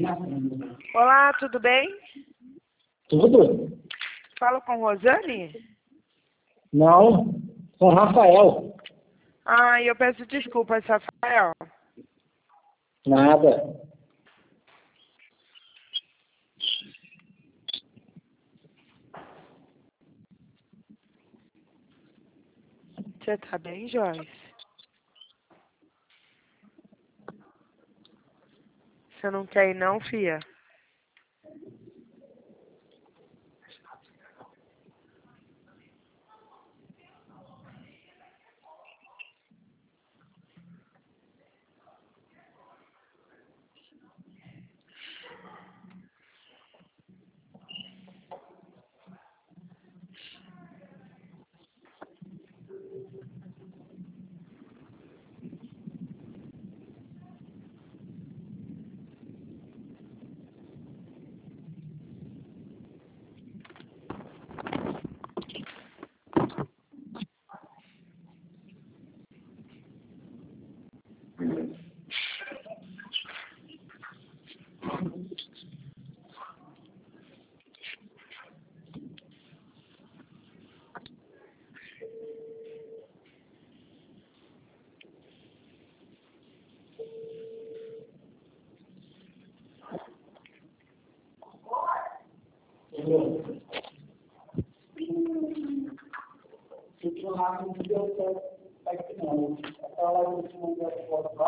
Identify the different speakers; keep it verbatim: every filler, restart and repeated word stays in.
Speaker 1: Olá, tudo bem?
Speaker 2: Tudo?
Speaker 1: Falo com Rosane?
Speaker 2: Não, com Rafael.
Speaker 1: Ah, eu peço desculpas, Rafael.
Speaker 2: Nada.
Speaker 1: Você tá bem, Joyce? Você não quer ir não, fia?
Speaker 2: Fiquei lá, não deu certo. Aqui não. Aquela hora que eu mandei a foto lá.